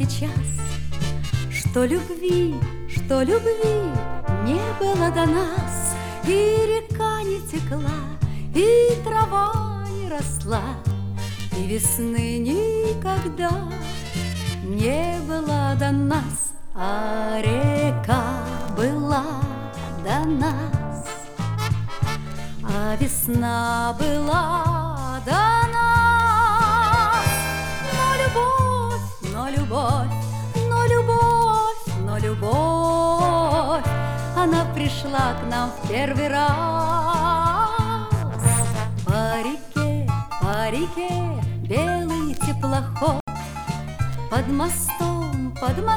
сейчас, что любви не было до нас, и река не текла, и трава не росла, и весны никогда не было до нас, а река была до нас, а весна была до нас. Но любовь, она пришла к нам в первый раз. По реке белый теплоход, под мостом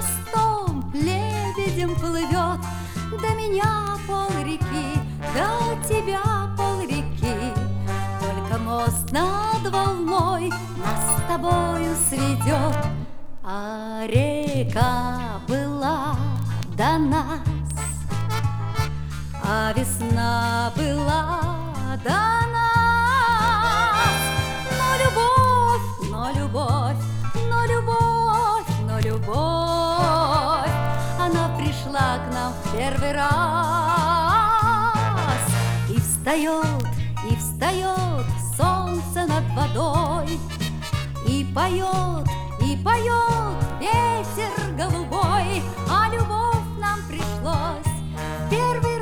лебедем плывет. До меня полреки, до тебя полреки, только мост над волной нас с тобою сведет. А река была до нас, а весна была до нас. Но любовь, она пришла к нам в первый раз. И встает солнце над водой, и поет ветер голубой, а любовь нам пришлось первый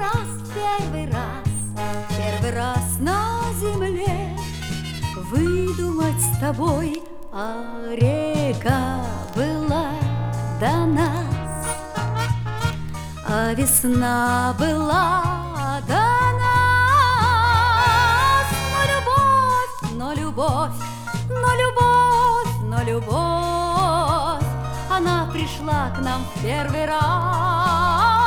раз на земле выдумать с тобой. А река была до нас, а весна была до нас. Но любовь, она пришла к нам в первый раз.